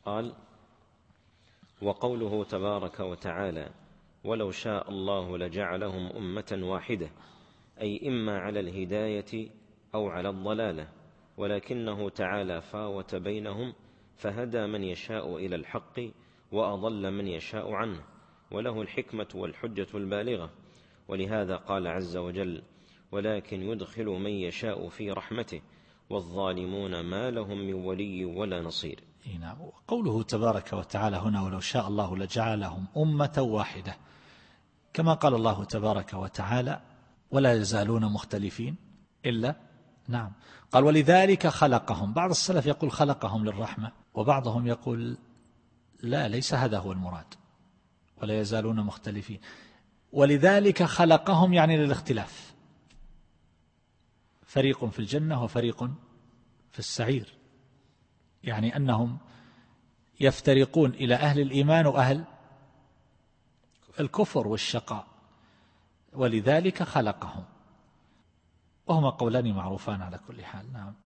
قال: وقوله تبارك وتعالى: ولو شاء الله لجعلهم أمة واحدة، أي إما على الهداية أو على الضلالة، ولكنه تعالى فاوت بينهم فهدى من يشاء إلى الحق وأضل من يشاء عنه، وله الحكمة والحجة البالغة. ولهذا قال عز وجل: ولكن يدخل من يشاء في رحمته والظالمون ما لهم من ولي ولا نصير. قوله تبارك وتعالى هنا: ولو شاء الله لجعلهم أمة واحدة، كما قال الله تبارك وتعالى: ولا يزالون مختلفين إلا قال: ولذلك خلقهم. بعض السلف يقول خلقهم للرحمة، وبعضهم يقول لا، ليس هذا هو المراد، ولا يزالون مختلفين. ولذلك خلقهم يعني للاختلاف، فريق في الجنة وفريق في السعير، يعني أنهم يفترقون إلى أهل الإيمان وأهل الكفر والشقاء، ولذلك خلقهم. وهما قولان معروفان على كل حال.